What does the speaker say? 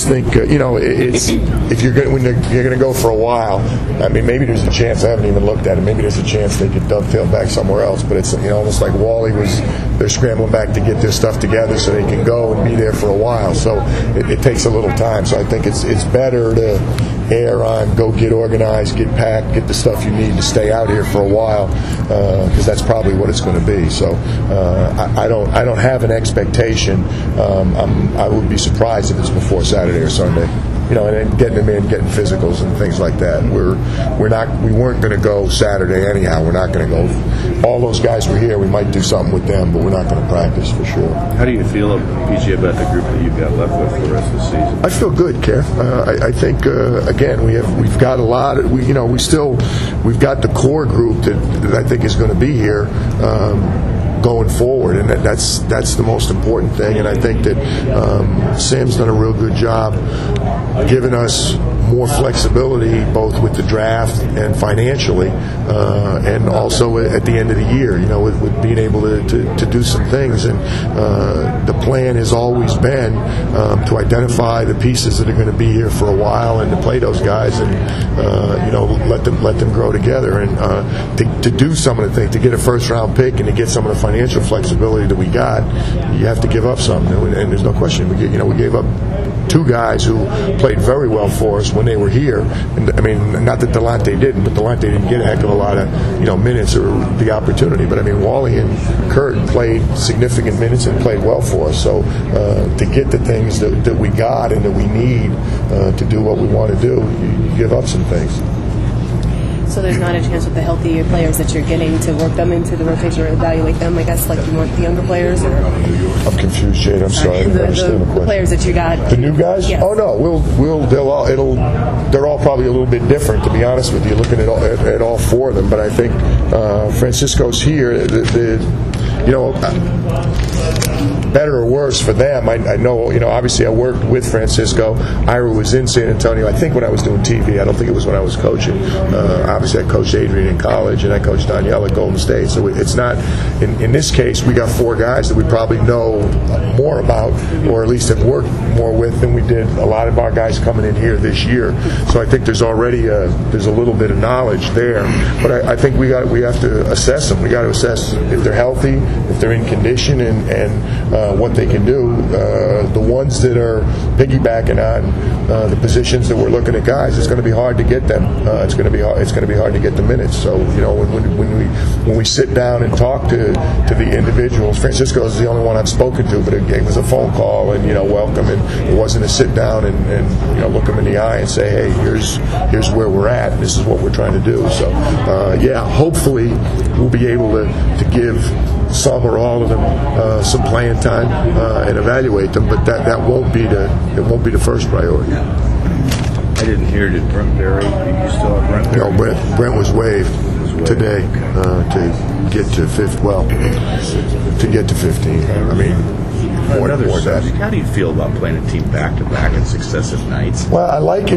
just think it's if you're going to go for a while. I mean, maybe there's a chance. I haven't even looked at it. Maybe there's a chance they could dovetail back somewhere else. But it's almost like Wally was. They're scrambling back to get their stuff together so they can go and be there for a while. So it takes a little time. So I think it's better to err on go get organized, get packed, get the stuff you need to stay out here for a while, because that's probably what it's going to be. So I don't have an expectation. I would be surprised if it's before Saturday or Sunday. And then getting them in, getting physicals and things like that. We weren't going to go Saturday anyhow. We're not going to go. All those guys were here. We might do something with them, but we're not going to practice for sure. How do you feel, PG, about the group that you've got left with for the rest of the season? I feel good, Kev. I think again we've got a lot. We've got the core group that I think is going to be here. Going forward, and that's the most important thing. And I think that Sam's done a real good job giving us more flexibility, both with the draft and financially, and also at the end of the year, with being able to do some things. And the plan has always been to identify the pieces that are going to be here for a while and to play those guys and let them grow together and to do some of the things, to get a first round pick and to get some of the financial flexibility that we got. You have to give up something, and there's no question. We gave up two guys who played very well for us when they were here. And I mean, not that Delonte didn't, but Delonte didn't get a heck of a lot of minutes or the opportunity. But I mean, Wally and Kurt played significant minutes and played well for us. So to get the things that we got and that we need to do what we want to do, you give up some things. So there's not a chance with the healthier players that you're getting to work them into the rotation or evaluate them, I guess, like you want the younger players? Or? I'm confused, Jade. I'm sorry. I didn't understand the question. The players that you got. The new guys? Yes. Oh no, they're all probably a little bit different, to be honest with you, looking at all four of them. But I think Francisco's here. Better or worse for them, I know, obviously I worked with Francisco. Ira was in San Antonio, I think, when I was doing TV. I don't think it was when I was coaching. Obviously I coached Adrian in college, and I coached Danielle at Golden State. So it's not, in this case, we got four guys that we probably know more about, or at least have worked more with than we did a lot of our guys coming in here this year. So I think there's already there's a little bit of knowledge there. But I think we have to assess them. We got to assess if they're healthy, if they're in condition, and what they can do. The ones that are piggybacking on the positions that we're looking at guys, it's going to be hard to get them. It's going to be hard to get the minutes. So when we sit down and talk to the individuals, Francisco is the only one I've spoken to, but it was a phone call and welcome, and it wasn't a sit down and look them in the eye and say, hey, here's where we're at, and this is what we're trying to do. So hopefully we'll be able to give some or all of them some playing time and evaluate them, but that won't be the first priority. I didn't hear. Did Brent Berry? You still have Brent Berry? No, Brent was waived today to get to fifth. Well, to get to 15. I mean, Another subject. How do you feel about playing a team back to back in successive nights? Well, I like it.